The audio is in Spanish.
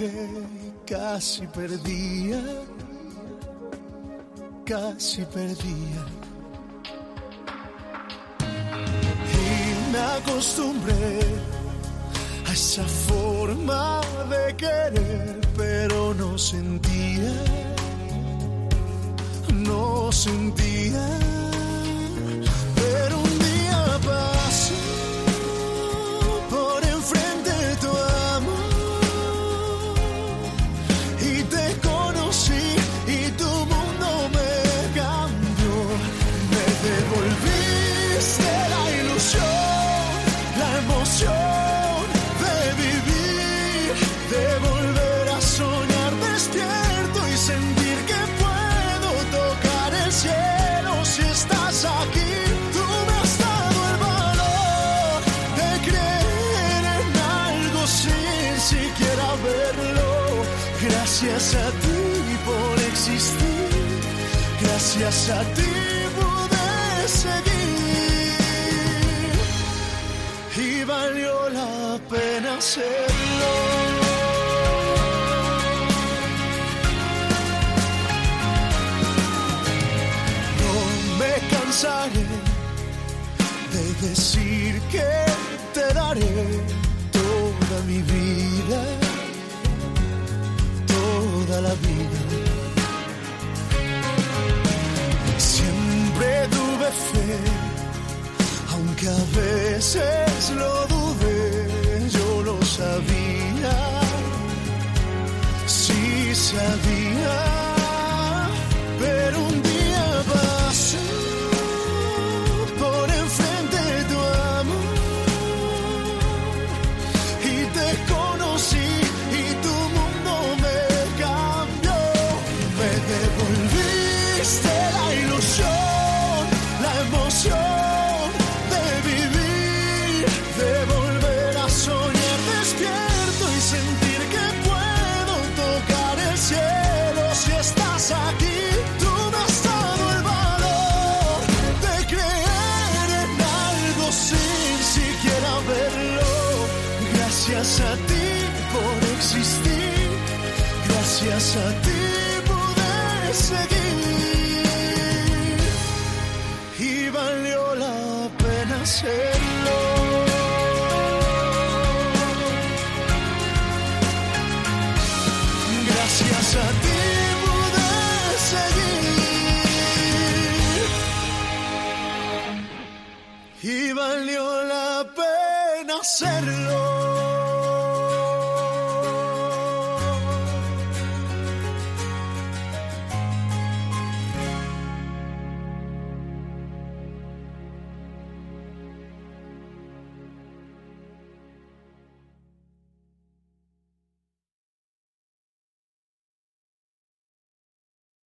que casi perdía. Y me acostumbré a esa forma de querer, pero no sentía. Pero un día pasó por enfrente de tu amor y te conocí y tu mundo me cambió. Me devolviste la ilusión, la emoción de vivir, de volver a soñar despierto y sentir que puedo tocar el cielo si estás aquí. Tú me has dado el valor de creer en algo sin siquiera verlo. Gracias a ti por existir, gracias a ti pude seguir y valió la pena hacerlo. De decir que te daré toda mi vida, toda la vida. Siempre tuve fe, aunque a veces lo dudé, yo lo sabía, sí sabía, pero un día pasó por enfrente de tu amor y te conocí y tu mundo me cambió. Me devolviste la ilusión, la emoción de vivir, de volver a soñar despierto y sentir que puedo tocar el cielo si estás aquí. Tú me has dado el valor de creer en algo sin siquiera verlo. Gracias a ti por existir, gracias a ti pude seguir y valió la pena hacerlo. Gracias a ti pude seguir y valió la pena hacerlo.